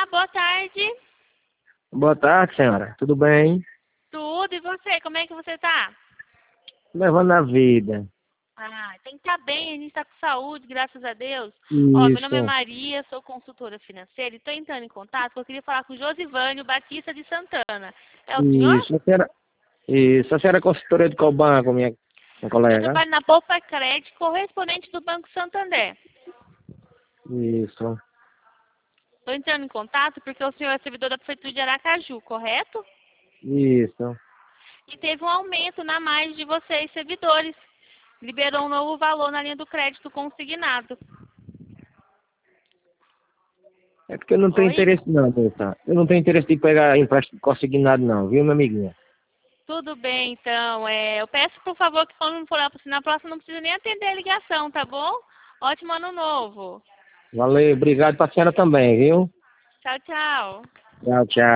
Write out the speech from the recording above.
boa tarde. Boa tarde, senhora. Tudo bem? Tudo, e você? Como é que você tá? Levando a vida. Ah, tem que estar bem, a gente tá com saúde, graças a Deus. Ó, meu nome é Isso, Maria, sou consultora financeira e tô entrando em contato porque eu queria falar com o Josivânio Batista de Santana. É o senhor? isso. A senhora é consultora de qual banco, minha Eu colega? trabalho na Poupa Crédito, correspondente do Banco Santander. Isso, Tô entrando em contato porque o senhor é servidor da Prefeitura de Aracaju, correto? isso. E teve um aumento na margem de vocês, servidores. Liberou um novo valor na linha do crédito consignado. É porque eu não tenho Oi? interesse não, moça. Eu não tenho interesse de pegar empréstimo consignado não, viu, minha amiguinha? Tudo bem, então. Eu peço, por favor, que quando não for lá na próxima, não precisa nem atender a ligação, tá bom? Ótimo ano novo. Valeu, obrigado pra senhora também, viu? Tchau, tchau. Tchau, tchau.